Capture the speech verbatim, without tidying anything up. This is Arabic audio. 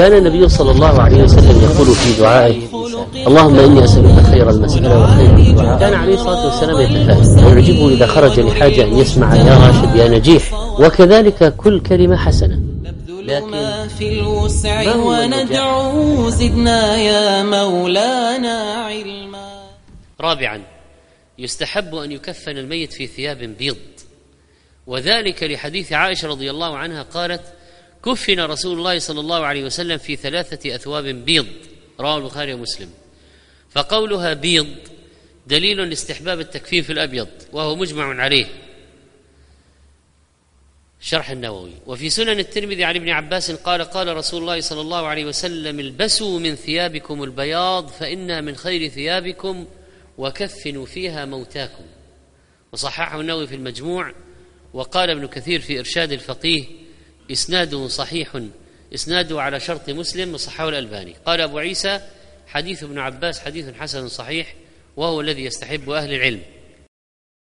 كان النبي صلى الله عليه وسلم يقول في دعائه: اللهم إني أسألك خير المسألة وخير الدعاء. كان عليه الصلاة والسلام يتفائل ويعجبه إذا خرج لحاجة أن يسمع: يا راشد يا نجيح. وكذلك كل كلمة حسنة. لكن في الوسع وندعو زدنا يا مولانا علما. رابعا، يستحب أن يكفن الميت في ثياب بيض، وذلك لحديث عائشة رضي الله عنها قالت: كفن رسول الله صلى الله عليه وسلم في ثلاثة أثواب بيض، رواه البخاري ومسلم. فقولها بيض دليل لاستحباب التكفين في الأبيض، وهو مجمع عليه، شرح النووي. وفي سنن الترمذي عن ابن عباس قال: قال رسول الله صلى الله عليه وسلم: البسوا من ثيابكم البياض فإنها من خير ثيابكم وكفنوا فيها موتاكم. وصححه النووي في المجموع. وقال ابن كثير في إرشاد الفقيه: إسناده صحيح، إسناده على شرط مسلم، وصححه الألباني. قال أبو عيسى: حديث ابن عباس حديث حسن صحيح، وهو الذي يستحب أهل العلم.